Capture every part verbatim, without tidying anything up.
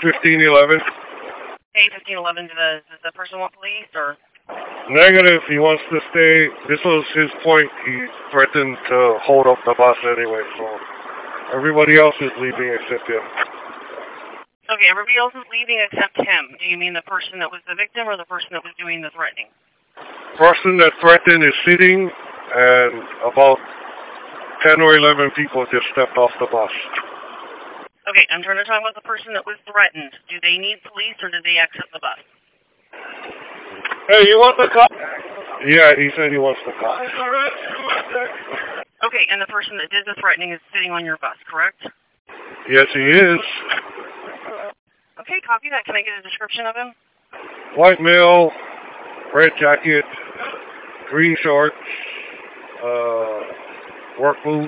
fifteen eleven. Hey, fifteen eleven, does the, does the person want police, or? Negative, he wants to stay. This was his point. He threatened to hold up the bus anyway, so everybody else is leaving except him. Okay, everybody else is leaving except him. Do you mean the person that was the victim or the person that was doing the threatening? Person that threatened is sitting, and about ten or eleven people just stepped off the bus. Okay, I'm trying to talk about the person that was threatened. Do they need police, or did they exit the bus? Hey, you want the cop? Yeah, he said he wants the cop. Okay, and the person that did the threatening is sitting on your bus, correct? Yes, he is. Okay, copy that. Can I get a description of him? White male, red jacket, green shorts, uh, work boots.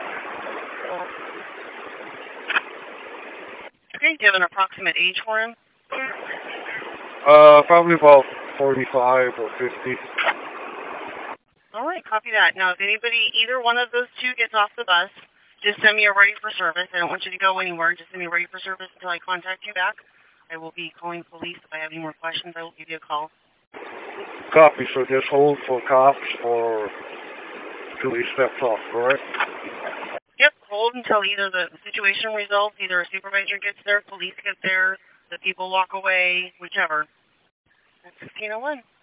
Okay, do you have an approximate age for him? Uh, probably about forty-five or fifty. All right, copy that. Now, if anybody, either one of those two gets off the bus, just send me a ready for service. I don't want you to go anywhere. Just send me a ready for service until I contact you back. I will be calling police. If I have any more questions, I will give you a call. Copy, so just hold for cops or till he steps off, correct? Yep, hold until either the situation resolves, either a supervisor gets there, police get there, the people walk away, whichever. That's fifteen oh one.